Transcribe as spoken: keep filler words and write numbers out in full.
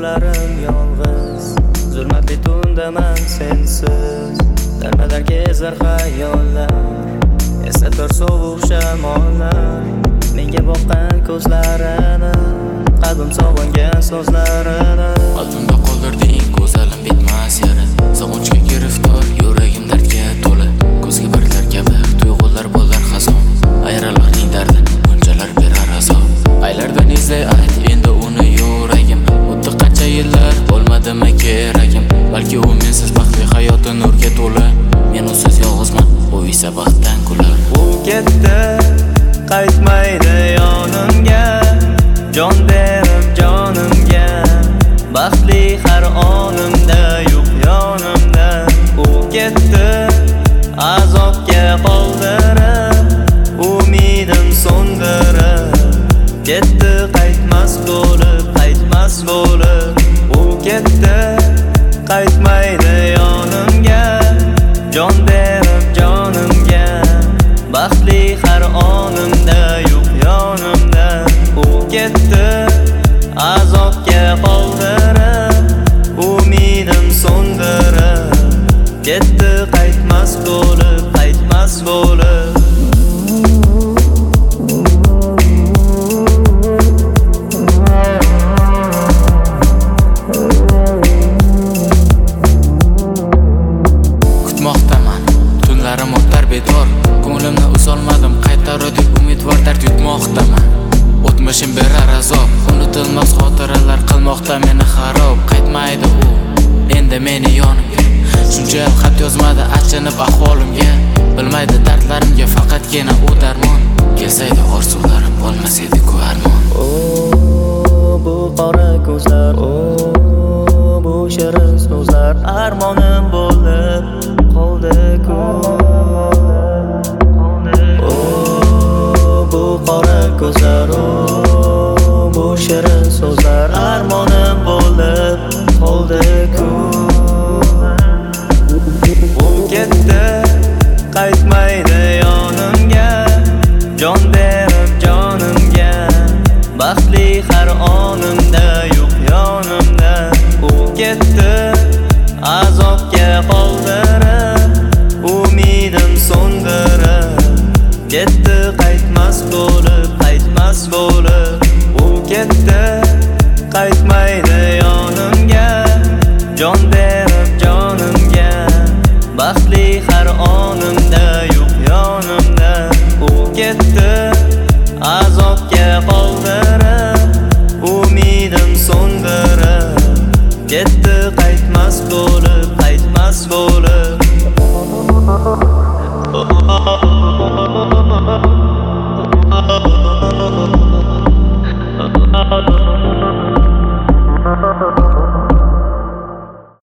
kechqurunlarim yolg'iz, zulmat betundaman sensiz. Darmadar kezar xayollar, eslatar sovuq shamollar. Menga boqqan ko'zlarini, qalbim sog'ingan so'zlarini. Qalbimda qoldirding go'zalim bitmas yara. Sog'inchga giriftor, yuragim dardga to'la. Ko'zga barglar kabi tuyg'ular bo'lar xazon. Ayrilarning dardi bunchalar berar azob. Aylardan izlay ayt endi uni yuragim. O'tdi qancha yillar, bo'lmadimi keragim. Balki u mensiz baxtli hayoti nurga to'la. Men usiz yolg'izman, u esa baxtdan kular. U ketdi, qaytmaydi yonimga, jon berib jonimga. Baxtli har onimda yo'q yonimda. U ketdi, azobga qoldirib, umidim so'ndirib. Ketdi qaytmas bo'lib, qaytmas bo'lib. U ketdi, qaytmaydi yonimga, jon berib jonimga. Baxtli har onimda yo'q yonimda. U ketdi, azobga qoldirib, umidim so'ndirib. Ketdi qaytmas bo'lib, qaytmas bo'lib. Kutmoqdaman, tunlarim o'tar bedor. Ko'nglimni uzolmadim, qaytar deb umidvor dard yutmoqdaman. O'tmishim berar azob, unutilmas xotiralar qilmoqda meni xarob. Qaytmaydi u, endi meni yonimga. Shuncha yil xat yozmadi achinib ahvolimga. Bilmaydi dardlarimga faqatgina u darmon. Kelsaydi orzularim, bo'lmas edi-ku armon. O bu qora ko'zlar, o bu shirin so'zlar armonim bo'lib qoldi-ku. O bu qora ko'zlar, o bu shirin so'zlar armonim bo'lib qoldi-ku. U ketdi, qaytmaydi yonimga, jon berib jonimga. Baxtli har onimda yo'q yonimda. U ketdi, azobga qoldirib, umidim so'ndirib. Ketdi qaytmas bo'lib, qaytmas bo'lib. U ketdi, qaytmaydi yonimga, jon berib jonimga. Baxtli har onimda yo'q yonimda. U ketdi, azobga qoldirib, umidim so'ndirib. Ketdi qaytmas bo'lib, qaytmas bo'lib.